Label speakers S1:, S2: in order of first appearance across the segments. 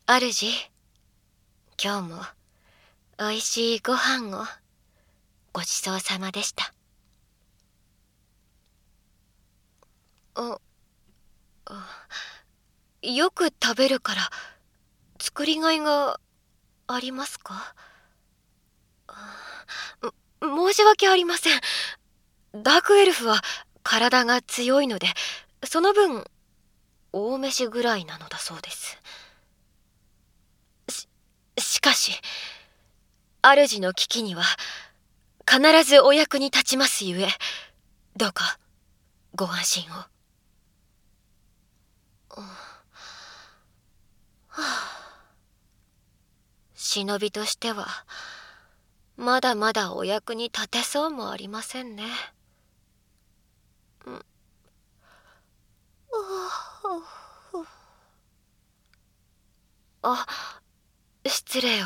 S1: 主、今日もおいしいご飯をごちそうさまでした。あ、よく食べるから作りがいがありますか？申し訳ありません。ダークエルフは体が強いので、その分大飯ぐらいなのだそうです。しかし主の危機には必ずお役に立ちますゆえ、どうかご安心を。忍びとしてはまだまだお役に立てそうもありませんね。あ、失礼を。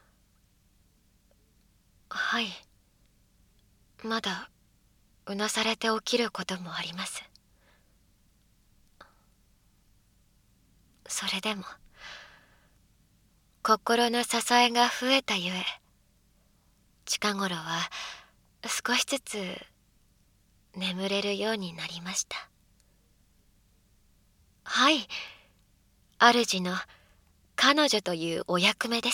S1: はい、まだうなされて起きることもあります。それでも心の支えが増えたゆえ、近頃は少しずつ眠れるようになりました。はい、主の彼女というお役目です。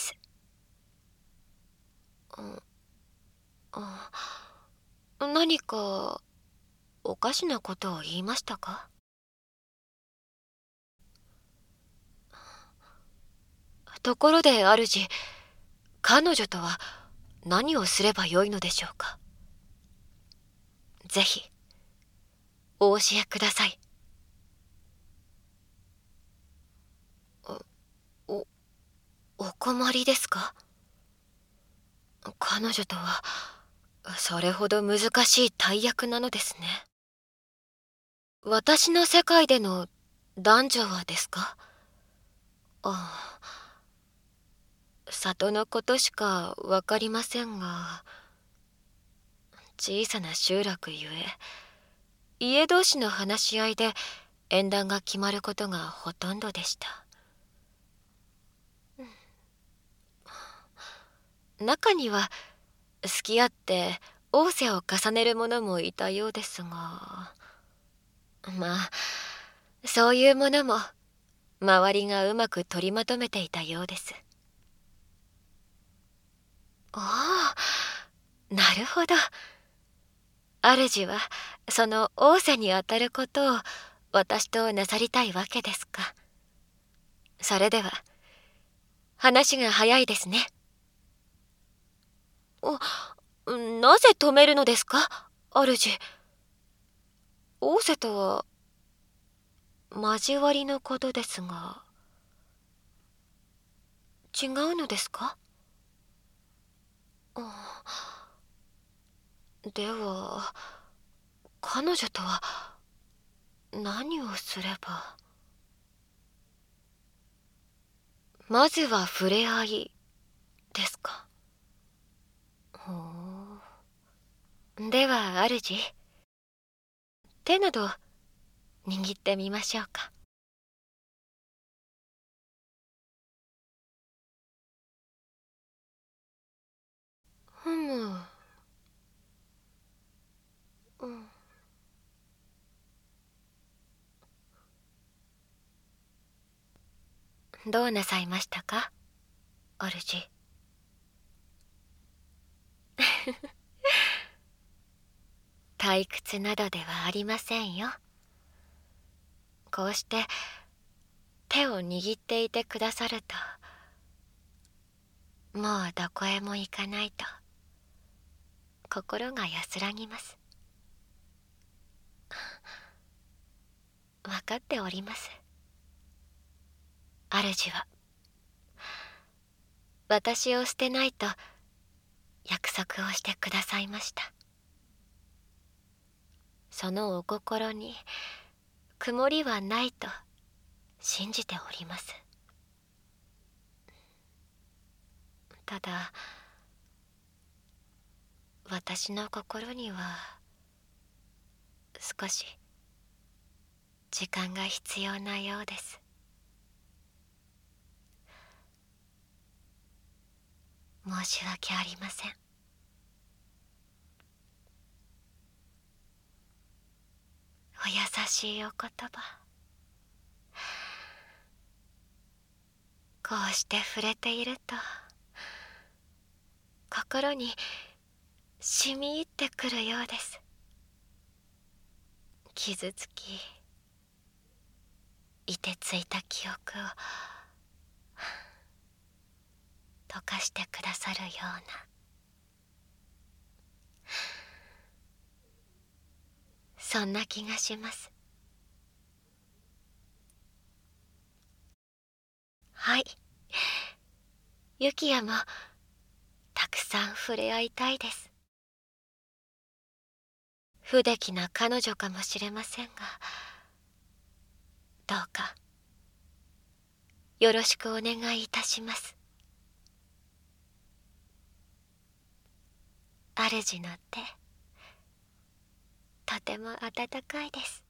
S1: 何かおかしなことを言いましたか？ところで主、彼女とは何をすればよいのでしょうか？ぜひお教えください。おお困りですか？彼女とはそれほど難しい大役なのですね。私の世界での男女はですか？ああ、里のことしかわかりませんが、小さな集落ゆえ家同士の話し合いで縁談が決まることがほとんどでした。中には好き合って逢瀬を重ねる者もいたようですが、まあそういうものも周りがうまく取りまとめていたようです。ああ、なるほど。主はその逢瀬にあたることを私となさりたいわけですか。それでは話が早いですね。なぜ止めるのですか、主。逢瀬とは交わりのことですが、違うのですか？では彼女とは何をすれば。まずは触れ合いですか？ほう。では主、手など握ってみましょうか。ふむ。うん。どうなさいましたか、主。退屈などではありませんよ。こうして手を握っていてくださると、もうどこへも行かないと心が安らぎます。分かっております。主は私を捨てないと約束をしてくださいました。そのお心に曇りはないと信じております。ただ私の心には少し時間が必要なようです。 申し訳ありません。お優しいお言葉。こうして触れていると心に染み入ってくるようです。傷つき凍てついた記憶を溶かしてくださるような、そんな気がします。はい、ユキヤもたくさん触れ合いたいです。不出来な彼女かもしれませんが、どうかよろしくお願いいたします。主の手、とても温かいです。